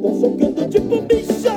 socando tipo bicho.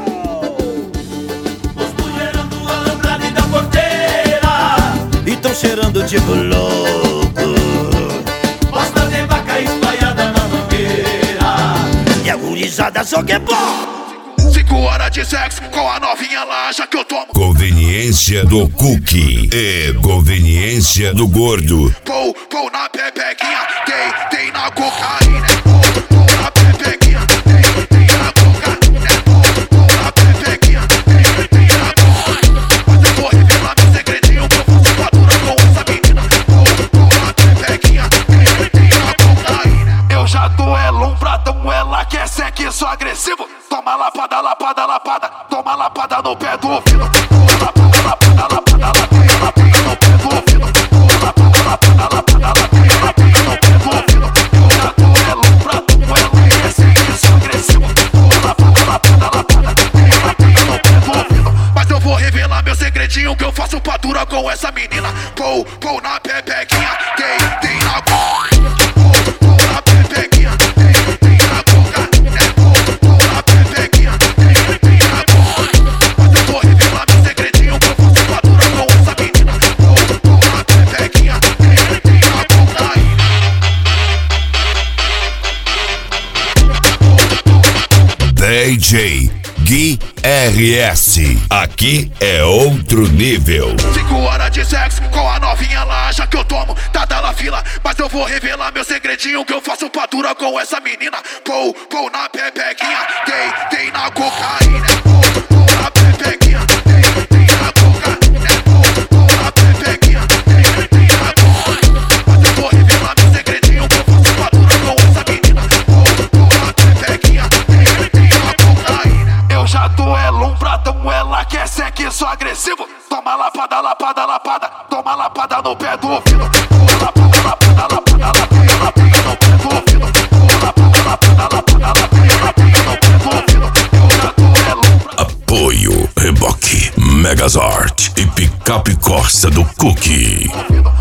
Os mulherão do alambrado e da porteira e tão cheirando tipo louco. Bosta de vaca espalhada na mangueira E a gurizada só quer pó. 5 horas de sexo com a novinha lá, já que eu tomo. Conveniência do cookie e conveniência do gordo. Pou na pepequinha, tem na cocaína. Pou na pepequinha, tem na cocaína. Pou na pepequinha, tem na cocaína. Mas eu vou revelar meu segredinho que eu faço fatura com essa menina. Pou na pepequinha, tem na cocaína. Eu já duelo um pratão, ela quer sexo agressivo. Toma lapada, lapada, lapada, toma lapada no pé do ouvido. Lapada, lapada, lapada, lapada no pé do ouvido. Lapada, lapada, lapada, lapada no pé do ouvido. Eu já duelo pra tu, ela quer sexo agressivo. Lapada, lapada, lapada, lapada no pé do ouvido. Mas eu vou revelar meu segredinho que eu faço padura com essa menina. Pou na pepequinha, tem na coca. Pou na pepequinha, tem na coca. DJ Gui RS, aqui é outro nível. 5 horas de sexo com a novinha lá, já que eu tomo, tá na fila. Mas eu vou revelar meu segredinho que eu faço padura com essa menina. Pou na pepequinha, tem na cocaína. Pou na pepequinha, tem na cocaína. Pou na pepequinha, tem na cocaína. Mas eu vou revelar meu segredinho que eu faço padura com essa menina. Pou na pepequinha, tem na cocaína. Eu já duelo um pratão, ela quer sexo agressivo. Toma lapada, lapada, lapada, toma lapada no pé do ouvido. Lapada, lapada, lapada, lapada no pé do ouvido. Lapada, lapada, lapada, lapada no pé do ouvido. Eu já duelo. Apoio Reboque, Megazord e Picape Corsa do Cookie.